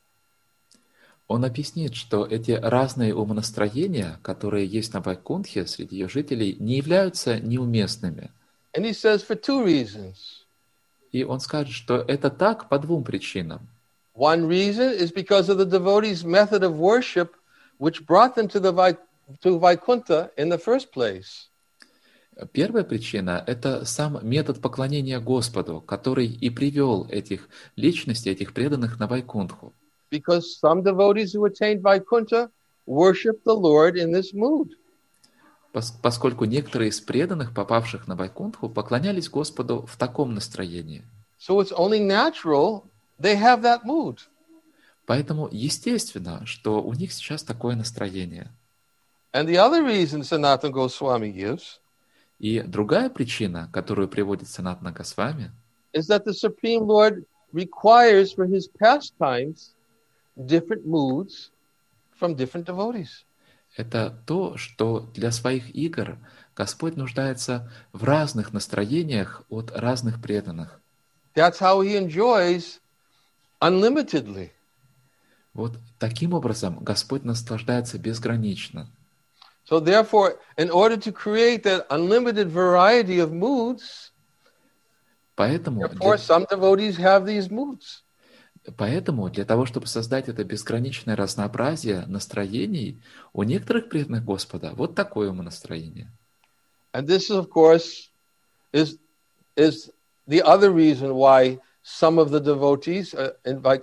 он объяснит, что эти разные умонастроения, которые есть на Вайкунтхе среди ее жителей, не являются неуместными. And he says for two reasons. И он скажет, что это так по двум причинам. One reason is because of the devotees' method of worship, which brought them to Vaikuntha in the first place. Первая причина – это сам метод поклонения Господу, который и привел этих личностей, этих преданных на Вайкунтху. Because some devotees who attained Vaikuntha worship the Lord in this mood. Поскольку некоторые из преданных, попавших на Вайкунтху, поклонялись Господу в таком настроении. So it's only natural they have that mood. Поэтому естественно, что у них сейчас такое настроение. And the other reason Sanatana Goswami gives И другая причина, которую приводит Санатана Госвами, is that the Supreme Lord requires for his pastimes different moods from different devotees. это то, что для своих игр Господь нуждается в разных настроениях от разных преданных. That's how he enjoys unlimitedly. Вот таким образом Господь наслаждается безгранично. So therefore, in order to create that unlimited variety of moods, Поэтому some devotees have these moods. для того, чтобы создать это безграничное разнообразие настроений, у некоторых преданных Господа вот такое умонастроение. And this, of course, is the other reason why some of the devotees, the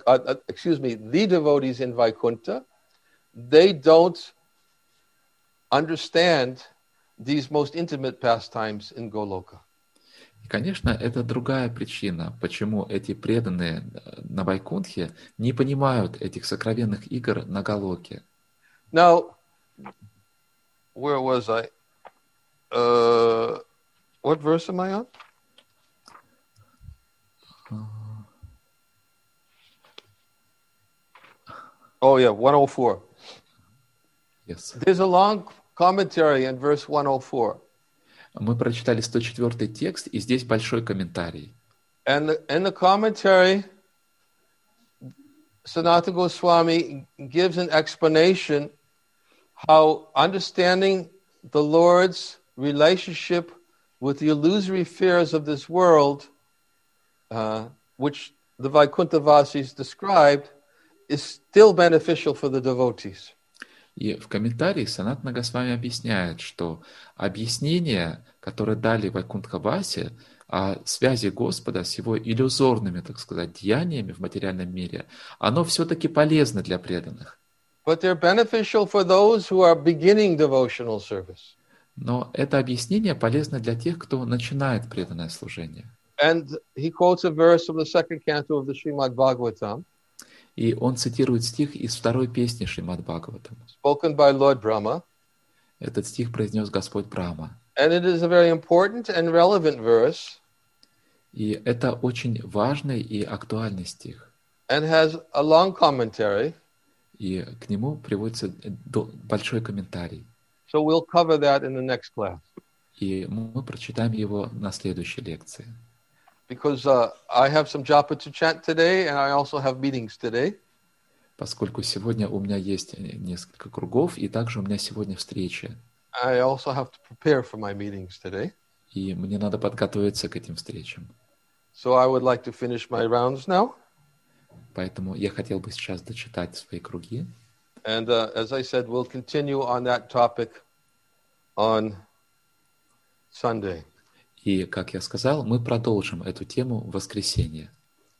devotees in Vaikuntha, they don't understand these most intimate pastimes in Goloka. И, конечно, это другая причина, почему эти преданные на Вайкунтхе не понимают этих сокровенных игр на Галоке. Now, where was I? What verse am I on? Oh yeah, 104. Yes. There's a long commentary in verse 104. Мы прочитали 104-й текст, и здесь большой комментарий. And in the commentary, Sanatana Goswami gives an explanation how understanding the Lord's relationship with the illusory fears of this world, which the Vaikuntha-vasis described, is still beneficial for the devotees. И в комментарии Санатана Госвами объясняет, что объяснение, которое дали Вайкунтха-васи о связи Господа с его иллюзорными, так сказать, деяниями в материальном мире, оно все-таки полезно для преданных. But they're beneficial for those who are beginning devotional service. Но это объяснение полезно для тех, кто начинает преданное служение. And he quotes a verse from the second canto of the Srimad Bhagavatam. И он цитирует стих из второй песни Шримад Бхагаватам. Spoken by Lord Brahma. Этот стих произнес Господь Брахма. And it is a very important and relevant verse. И это очень важный и актуальный стих. And has a long commentary. И к нему приводится большой комментарий. So we'll cover that in the next class. И мы прочитаем его на следующей лекции. Because I have some japa to chant today, and I also have meetings today. Поскольку сегодня у меня есть несколько кругов, и также у меня сегодня встречи. I also have to prepare for my meetings today. И мне надо подготовиться к этим встречам. So I would like to finish my rounds now. Поэтому я хотел бы сейчас дочитать свои круги. And as I said, we'll continue on that topic on Sunday. И, как я сказал, мы продолжим эту тему в воскресенье.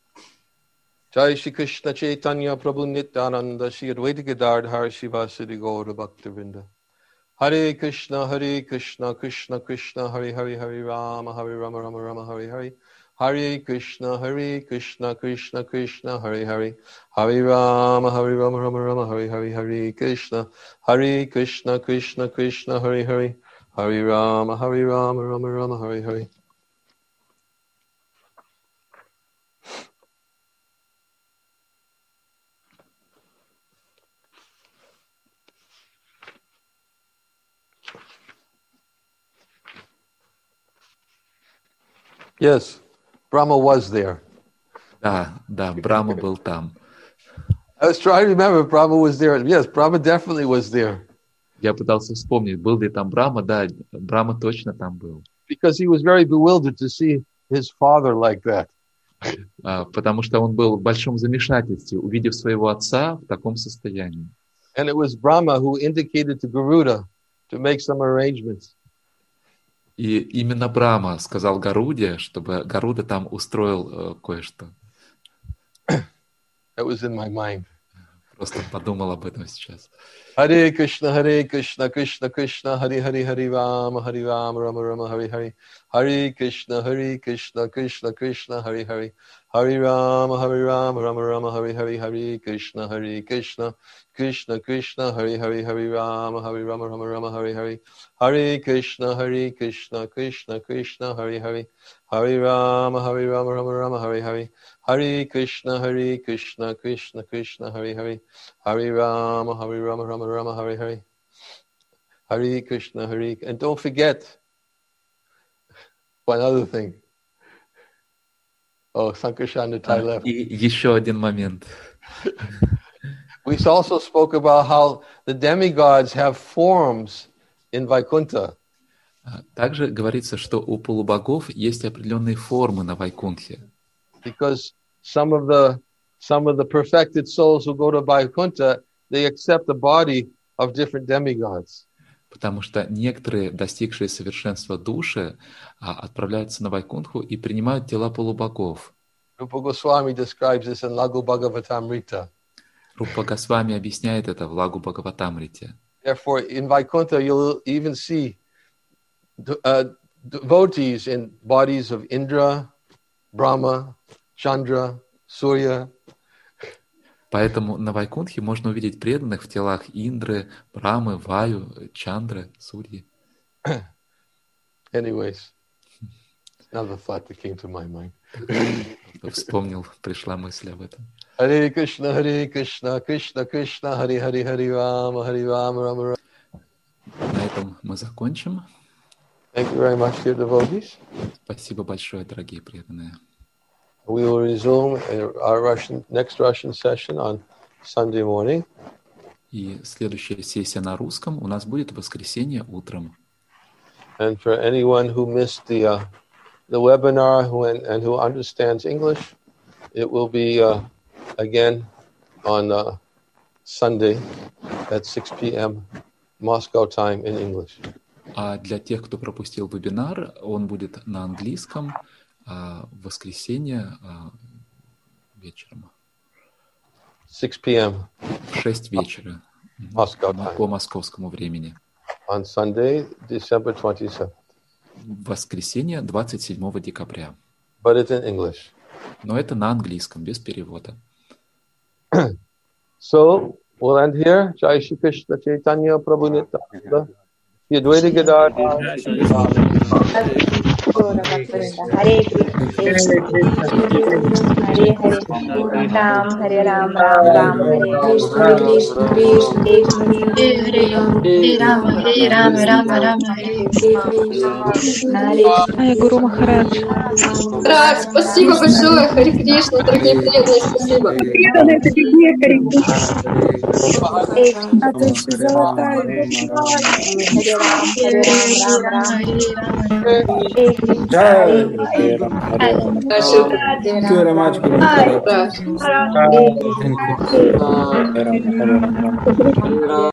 Jai Shri Krishna Chaitanya Prabhu Nityananda Shri Advaita Gadadhar Shivasadi Gaura Bhaktivinda. Hare Krishna Krishna Krishna Hare Hare Hare Rama Rama Rama Hare Hare. Hare Krishna Krishna Krishna Hare Hare. Hare Rama Rama Rama Hare Hare. Hare Krishna Krishna Krishna Hare Hare. Hare Rama Rama Rama Hare Hare. Yes, Brahma was there. Да, Брахма был там. I was trying to remember if Brahma was there. Yes, Brahma definitely was there. Я пытался вспомнить, был ли там Брахма. Да, Брахма точно там был. Because he was very bewildered to see his father like that. Потому что он был в большом замешательстве, увидев своего отца в таком состоянии. And it was Brahma who indicated to Garuda to make some arrangements. И именно Брахма сказал Гаруде, чтобы Гаруда там устроил кое-что. That was in my mind. Просто подумал об этом сейчас. Hare Krishna, Krishna Krishna, Hare Hare, Hare Rama, Rama Rama, Hare Hare. Hare Krishna, Krishna Krishna, Hare Hare. Hare Rama, Rama Rama, Hare Hare. Hare Krishna, Krishna Krishna, Hare Hare. Hare Rama, Rama Rama, Hare Hare. Hare Krishna, Krishna Krishna, Hare Hare. Hare Rama, Rama Rama, Hare Hare. Hare Krishna, Krishna Krishna, Hare Hare. Hare Rama, Rama Rama, Hare Hare. Hare Krishna, and don't forget one other thing. Oh, Sankarshan left. И еще один момент. We also spoke about how the demigods have forms in Vaikuntha. Также говорится, что у полубогов есть определенные формы на Вайкунтхе. Because some of the perfected souls who go to Vaikuntha, they accept the body of different demigods. Потому что некоторые, достигшие совершенства души, отправляются на Вайкунтху и принимают тела полубогов. Rupa Goswami describes this in Lagu Bhagavatamrita. Рупа Госвами объясняет это в Лагу Бхагаватамрите. Therefore, in Vaikuntha, you'll even see devotees in bodies of Indra, Brahma, Chandra, Surya. Поэтому на Вайкунтхе можно увидеть преданных в телах Индры, Брамы, Ваю, Чандры, Сурьи. Anyways, another thought that came to my mind. Вспомнил, пришла мысль об этом. Hare Krishna, Krishna Krishna, Hare Hare, Hare Rama, Rama Rama. На этом мы закончим. Thank you very much, dear devotees. Спасибо большое, дорогие преданные. We will resume our next Russian session on Sunday morning. И следующая сессия на русском у нас будет в воскресенье утром. And for anyone who missed the webinar and who understands English, it will be again on Sunday at 6 p.m. Moscow time in English. А для тех, кто пропустил вебинар, он будет на английском в воскресенье вечером. 6 p.m. В 6 вечера Moscow time. По московскому времени. On Sunday, December 27th. В воскресенье 27 декабря. But it's in English. Но это на английском, без перевода. So, we'll end here. Jai Shri Krishna Chaitanya Prabhu Nityananda. Yadvaita Gadadhar. Hare Krishna, Hare Hare, Hare Ram, Ram Hare Krishna, Krishna Hare Ram, Ram Hare Krishna, Hare Гуру Махарадж. Рад, спасибо большое, Харе Кришна, дорогие преданные, спасибо. Преданные, дорогие Харе Кришна. Hare Krishna.